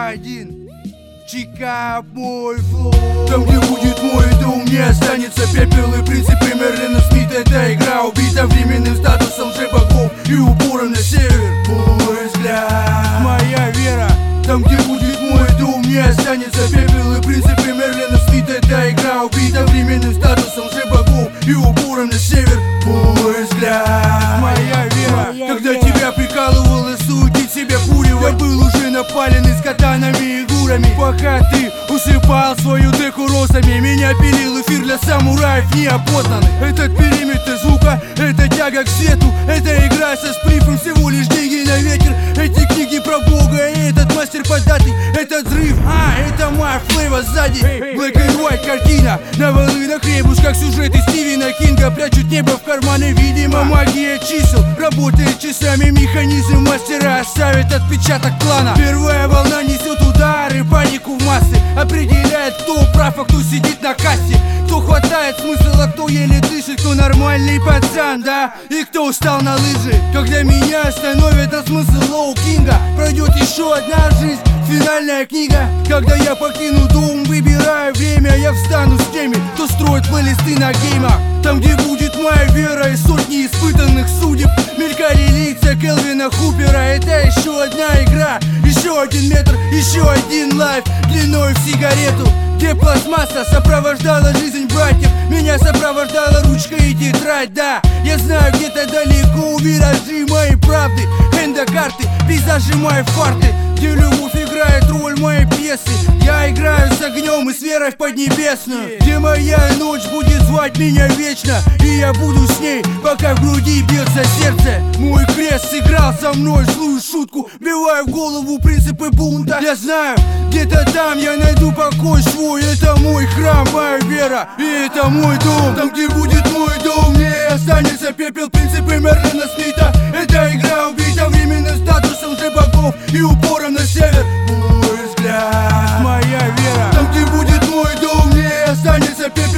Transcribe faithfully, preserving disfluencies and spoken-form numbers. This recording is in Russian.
один. Чика, мой флоу. Там, где будет мой дом, не останется пепел. И принципы Мерлина Смита. Эта игра убита временным статусом богов и упором на север. Мой взгляд, моя вера. Там, где будет мой дом, не останется пепел. И принципы Мерлина Смита. Эта игра убита временным статусом богов и упором на север. Мой взгляд, моя вера. Когда тебя прикалывало судить себе курево, я был уже напаленный с катанами и гурами. Пока ты усыпал свою деку розами, меня пилил эфир для самураев неопознанных. Этот периметр звука, это тяга к свету. Это игра со сприфом, всего лишь деньги на ветер. Эти книги про Бога и этот мастер податый. Этот взрыв, а, это моя флейва сзади. Black and white картина, на волынах ребус, как сюжеты Стивена Кинга. Прячут небо в карманы, видимо, магия чисел. Работает часами механизм мастера, оставит отпечаток клана. Первая волна несет удары, панику в массы. Определяет, кто прав, а кто сидит на кассе. Кто хватает смысл, а кто еле дышит. Кто нормальный пацан, да, и кто устал на лыжи. Когда меня остановит от смысла Лоу Кинга, пройдет еще одна жизнь, финальная книга. Когда я покину дом, выбираю время, я встану с теми, кто строит плейлисты на геймах. Там, где будет моя вера и сотни испытанных судеб. Мелькали лица Келвина Хупера. Это еще одна игра, еще один метр, еще один лайф длиной в сигарету. Где пластмасса сопровождала жизнь братьев. Меня сопровождала ручка и тетрадь, да. Я знаю, где-то далеко виражи моей правды. Эндокарты, пейзажи мои фарты. Где любовь играет роль моей пьесы. Я играю с огнем и с верой в Поднебесную. Где моя ночь будет звать меня вечно. И я буду с ней, пока в груди бьется сердце. Мой крест сыграл со мной злую шутку. Биваю в голову принципы бунта. Я знаю, где-то там я найду покой свой. Это мой храм, моя вера, и это мой дом. Там, где будет мой дом, не останется пепел. Принципы Мерлина Смита. Эта игра убита временным статусом богов и упором на север. Мой взгляд, моя вера. Там, где будет мой дом, не останется пепел.